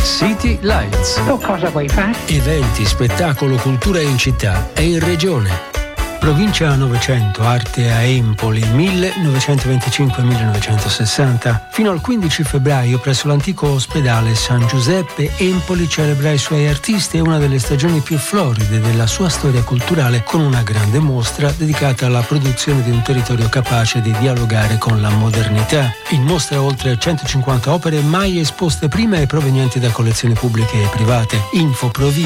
City Lights. Tu cosa vuoi fare? Eventi, spettacolo, cultura in città e in regione. Provincia 900, arte a Empoli, 1925-1960. Fino al 15 febbraio presso l'antico ospedale San Giuseppe, Empoli celebra i suoi artisti e una delle stagioni più floride della sua storia culturale, con una grande mostra dedicata alla produzione di un territorio capace di dialogare con la modernità. In mostra oltre 150 opere mai esposte prima e provenienti da collezioni pubbliche e private. Info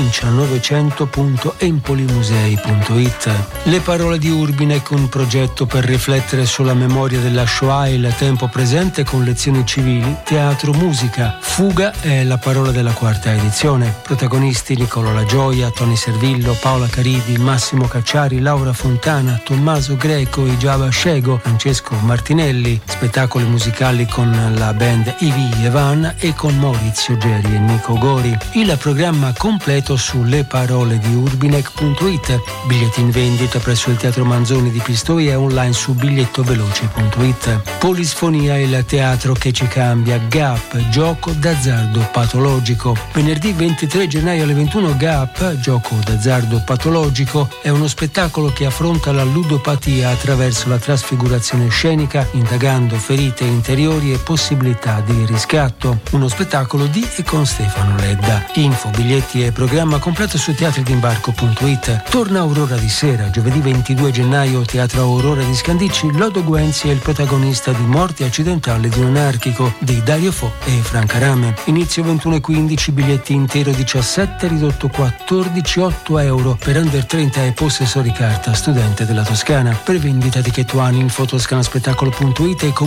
provincia900.empolimusei.it. Le parole di Urbinek, un progetto per riflettere sulla memoria della Shoah e il tempo presente con lezioni civili, teatro, musica. Fuga è la parola della quarta edizione. Protagonisti Nicolò La Gioia, Tony Servillo, Paola Caridi, Massimo Cacciari, Laura Fontana, Tommaso Greco, Ijaba Scego, Francesco Martinelli. Spettacoli musicali con la band Ivi Evan e con Maurizio Geri e Nico Gori. Il programma completo su leparolediurbinek.it. Biglietti in vendita presso il Teatro Manzoni di Pistoia e online su bigliettoveloce.it. Polisfonia, il teatro che ci cambia. GAP, gioco d'azzardo patologico. Venerdì 23 gennaio alle 21 GAP, gioco d'azzardo patologico, è uno spettacolo che affronta la ludopatia attraverso la trasfigurazione scenica, indagando ferite interiori e possibilità di riscatto. Uno spettacolo di e con Stefano Ledda. Info, biglietti e programma completo su teatridimbarco.it. Torna Aurora di sera, giovedì 22 gennaio, Teatro Aurora di Scandicci. Lodo Guenzi è il protagonista di Morti accidentali di un anarchico di Dario Fo e Franca Rame. Inizio 21:15, biglietti intero 17, ridotto 14, €8 per under 30 e possessori carta studente della Toscana. Per vendita tichettuani in fotoscanaspettacolo.it e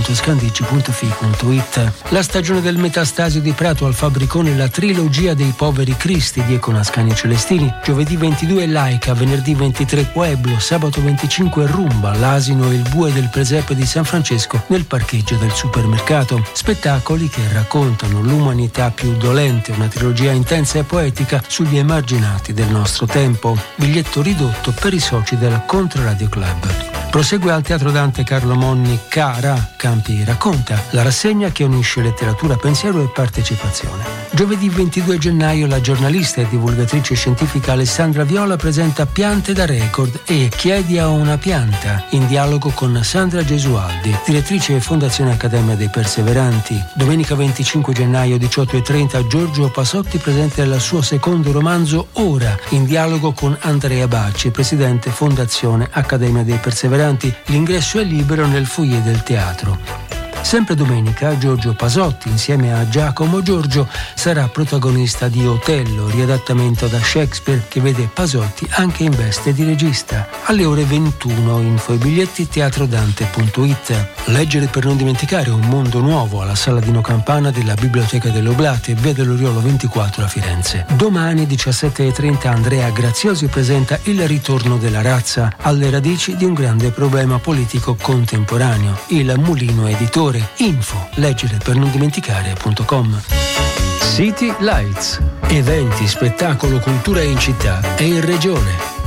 comune.scandicci.fi.it. La stagione del Metastasio di Prato al Fabbricone, la trilogia dei poveri cristi di Econascani Celestini. Giovedì 22 Laica, venerdì 23 Pueblo, sabato 25 Rumba, l'asino e il bue del presepe di San Francesco nel parcheggio del supermercato. Spettacoli che raccontano l'umanità più dolente, una trilogia intensa e poetica sugli emarginati del nostro tempo. Biglietto ridotto per i soci del Controradio Club. Prosegue al Teatro Dante Carlo Monni Cara, Campi racconta, la rassegna che unisce letteratura, pensiero e partecipazione. Giovedì 22 gennaio la giornalista e divulgatrice scientifica Alessandra Viola presenta Piante da Record e Chiedi a una pianta, in dialogo con Sandra Gesualdi, direttrice e Fondazione Accademia dei Perseveranti. Domenica 25 gennaio 18:30 Giorgio Pasotti presenta il suo secondo romanzo Ora, in dialogo con Andrea Bacci, presidente Fondazione Accademia dei Perseveranti. L'ingresso è libero nel foyer del teatro. Sempre domenica Giorgio Pasotti, insieme a Giacomo Giorgio, sarà protagonista di Otello, riadattamento da Shakespeare che vede Pasotti anche in veste di regista. Alle ore 21, info e biglietti teatrodante.it. Leggere per non dimenticare, un mondo nuovo alla Sala Dino Campana della Biblioteca delle Oblate, via dell'Oriolo 24 a Firenze. Domani 17:30 Andrea Graziosi presenta Il ritorno della razza, alle radici di un grande problema politico contemporaneo, il Mulino Editore. Info, leggere per non dimenticare.com. City Lights. Eventi, spettacolo, cultura in città e in regione.